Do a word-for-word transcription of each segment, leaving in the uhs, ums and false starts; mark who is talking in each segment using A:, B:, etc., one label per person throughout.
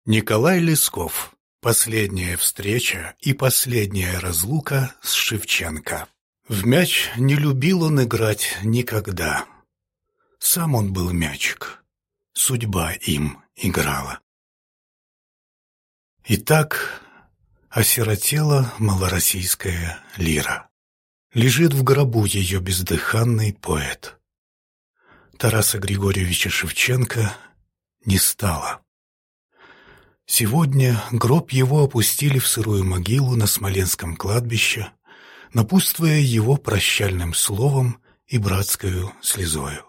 A: Николай Лесков. Последняя встреча и последняя разлука с Шевченко. В мяч не любил он играть никогда. Сам он был мячик. Судьба им играла. Итак, осиротела малороссийская лира. Лежит в гробу ее бездыханный поэт. Тараса Григорьевича Шевченко не стало. Сегодня гроб его опустили в сырую могилу на Смоленском кладбище, напутствуя его прощальным словом и братскою слезою.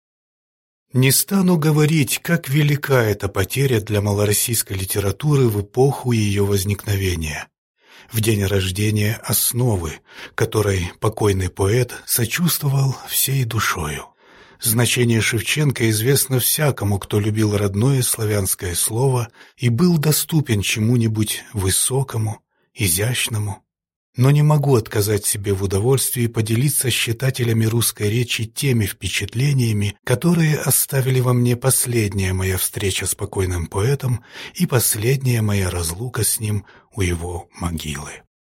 A: Не стану говорить, как велика эта потеря для малороссийской литературы в эпоху ее возникновения, в день рождения основы, которой покойный поэт сочувствовал всей душою. Значение Шевченко известно всякому, кто любил родное славянское слово и был доступен чему-нибудь высокому, изящному. Но не могу отказать себе в удовольствии поделиться с читателями русской речи теми впечатлениями, которые оставили во мне последняя моя встреча с покойным поэтом и последняя моя разлука с ним у его могилы.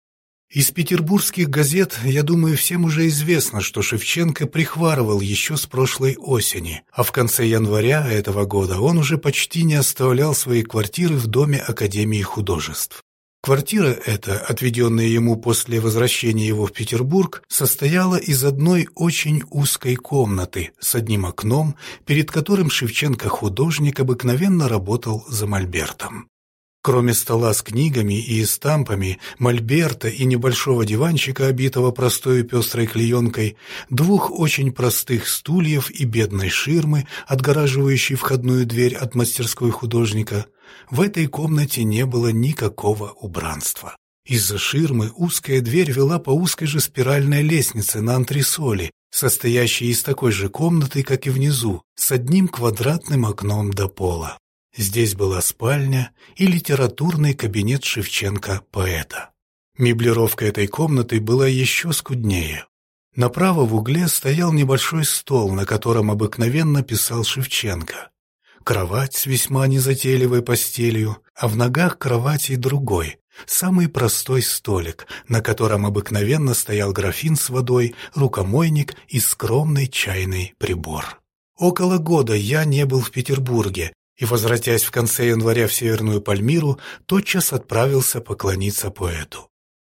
A: Из петербургских газет, я думаю, всем уже известно, что Шевченко прихварывал еще с прошлой осени, а в конце января этого года он уже почти не оставлял своей квартиры в доме Академии художеств. Квартира эта, отведенная ему после возвращения его в Петербург, состояла из одной очень узкой комнаты с одним окном, перед которым Шевченко-художник обыкновенно работал за мольбертом. Кроме стола с книгами и эстампами, мольберта и небольшого диванчика, обитого простой пестрой клеенкой, двух очень простых стульев и бедной ширмы, отгораживающей входную дверь от мастерской художника, в этой комнате не было никакого убранства. Из-за ширмы узкая дверь вела по узкой же спиральной лестнице на антресоли, состоящей из такой же комнаты, как и внизу, с одним квадратным окном до пола. Здесь была спальня и литературный кабинет Шевченко-поэта. Меблировка этой комнаты была еще скуднее. Направо в угле стоял небольшой стол, на котором обыкновенно писал Шевченко. Кровать с весьма незатейливой постелью, а в ногах кровати другой, самый простой столик, на котором обыкновенно стоял графин с водой, рукомойник и скромный чайный прибор. Около года я не был в Петербурге, и, возвратясь в конце января в Северную Пальмиру, тотчас отправился поклониться поэту.